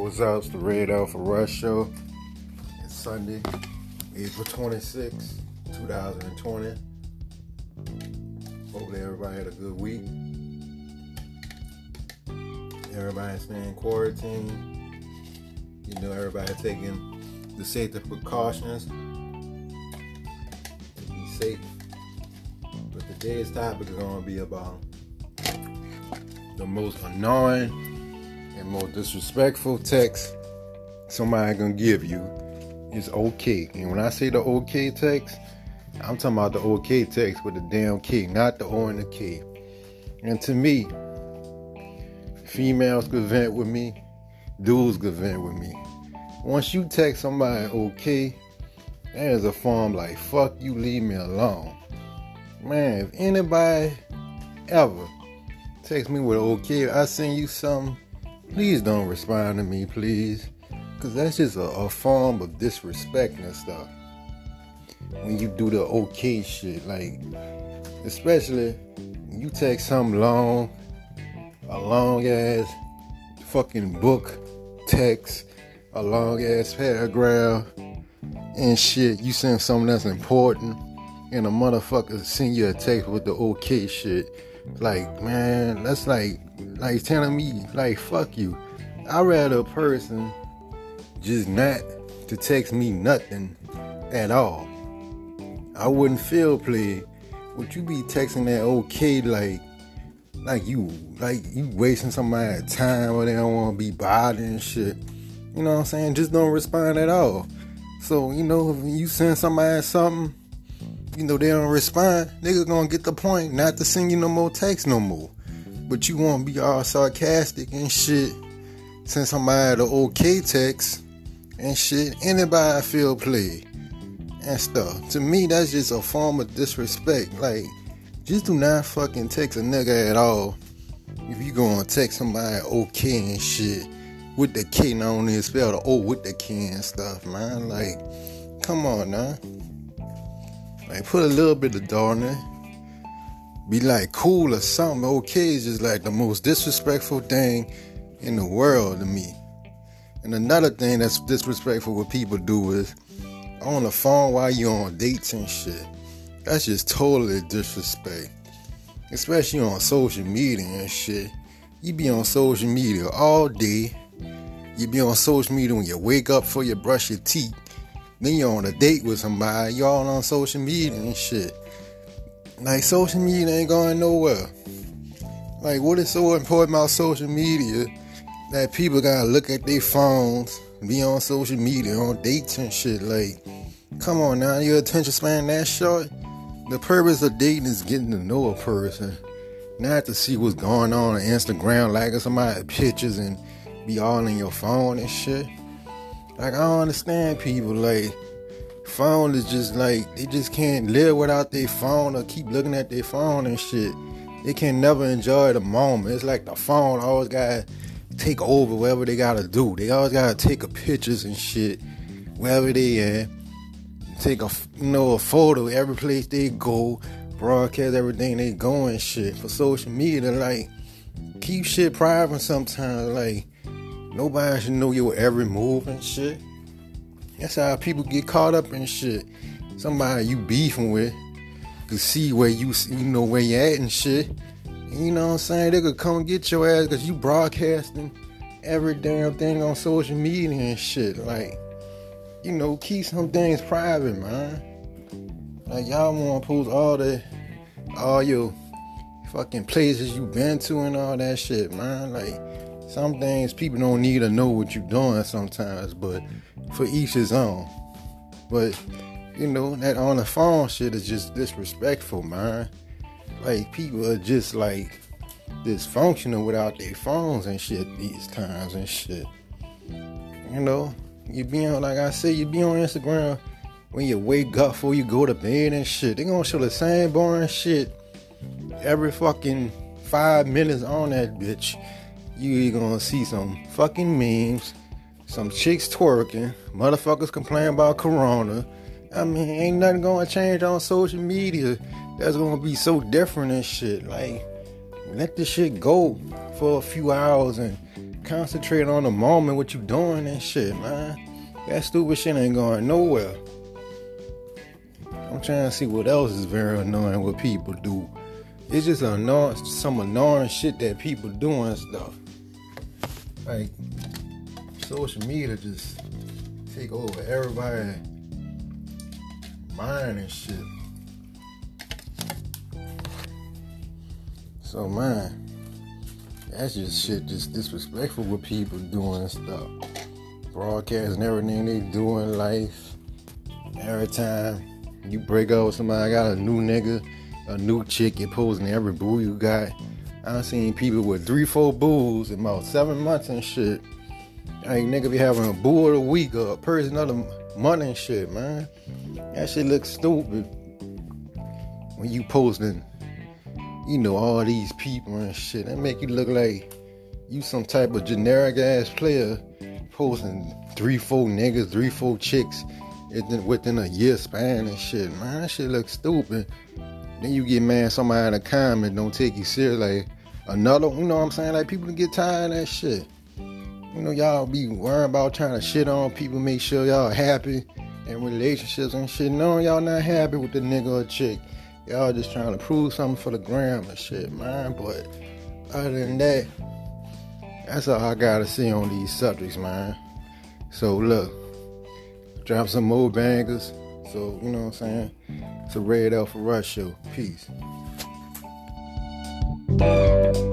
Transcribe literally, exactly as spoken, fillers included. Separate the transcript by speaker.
Speaker 1: what's up? It's the Red Alpha Rush Show. It's Sunday, April twenty-sixth, twenty twenty. Hopefully everybody had a good week. Everybody's staying quarantined. You know, everybody taking the safety precautions to be safe. But today's topic is going to be about the most annoying and most disrespectful text somebody gonna give you is okay. And when I say the okay text, I'm talking about the okay text with the damn K, not the O and the K. And to me, females could vent with me, dudes could vent with me. Once you text somebody okay, that is a form like, fuck you, leave me alone. Man, if anybody ever text me with okay, I send you something, please don't respond to me, please. Because that's just a, a form of disrespect and stuff. When you do the okay shit, like, especially when you text something long, a long ass fucking book text, a long ass paragraph and shit, you send something that's important, and a motherfucker send you a text with the okay shit. Like, man, that's like, like telling me, like, fuck you. I'd rather a person just not to text me nothing at all. I wouldn't feel played. Would you be texting that okay, like, like you, like you wasting somebody's time or they don't want to be bothered and shit. You know what I'm saying? Just don't respond at all. So, you know, if you send somebody something, you know, they don't respond, nigga gonna get the point not to send you no more text no more. But you won't be all sarcastic and shit, send somebody the okay text and shit. Anybody feel played and stuff. To me, that's just a form of disrespect. Like, just do not fucking text a nigga at all if you gonna text somebody okay and shit with the K, not only spell the O with the K and stuff, man. Like, come on now. Like, put a little bit of dog in it. Be like cool or something. Okay is just like the most disrespectful thing in the world to me. And another thing that's disrespectful what people do is on the phone while you on dates and shit. That's just totally disrespect. Especially on social media and shit. You be on social media all day. You be on social media when you wake up before you brush your teeth. Then you're on a date with somebody. Y'all on social media and shit. Like, social media ain't going nowhere. Like, what is so important about social media that people gotta look at their phones, be on social media, on dates and shit? Like, come on now, your attention span that short? The purpose of dating is getting to know a person, not to see what's going on on Instagram, liking somebody's pictures and be all in your phone and shit. Like, I don't understand people. Like, phone is just like, they just can't live without their phone or keep looking at their phone and shit. They can never enjoy the moment. It's like the phone always gotta take over whatever they gotta do. They always gotta take a pictures and shit wherever they at. Take a, you know, a photo every place they go, broadcast everything they go and shit. For social media, like, keep shit private sometimes. Like, nobody should know your every move and shit. That's how people get caught up in shit. Somebody you beefing with could see where you, you know, where you at and shit. And you know what I'm saying? They could come get your ass because you broadcasting every damn thing on social media and shit. Like, you know, keep some things private, man. Like, y'all want to post all the, all your fucking places you been to and all that shit, man. Like, some things people don't need to know what you're doing sometimes, but for each his own. But, you know, that on the phone shit is just disrespectful, man. Like, people are just, like, dysfunctional without their phones and shit these times and shit. You know, you be on, like I said, you be on Instagram when you wake up before you go to bed and shit. They gonna show the same boring shit every fucking five minutes on that bitch. You gonna see some fucking memes, some chicks twerking, motherfuckers complaining about corona. I mean, ain't nothing gonna change on social media that's gonna be so different and shit. Like, let this shit go for a few hours and concentrate on the moment, what you doing and shit, man. That stupid shit ain't going nowhere. I'm trying to see what else is very annoying what people do. It's just annoying, some annoying shit that people do and stuff. Like, social media just take over everybody's mind and shit. So, man, that's just shit, just disrespectful what people doing and stuff. Broadcasting everything they do in life. Every time you break up with somebody, got a new nigga, a new chick, you're posting every boo you got. I've seen people with three, four boos in about seven months and shit. Like, nigga be having a boo of the week or a person of the month and shit, man. That shit looks stupid when you posting, you know, all these people and shit. That make you look like you some type of generic ass player posting three, four niggas, three, four chicks within a year span and shit, man. That shit looks stupid. Then you get mad somebody in a comment don't take you serious. Like, another, you know what I'm saying? Like, people get tired of that shit. You know, y'all be worrying about trying to shit on people, make sure y'all happy in relationships and shit. No, y'all not happy with the nigga or chick. Y'all just trying to prove something for the gram and shit, man. But other than that, that's all I gotta say on these subjects, man. So look, drop some more bangers. So, you know what I'm saying? It's a Red Alpha Rush show. Peace.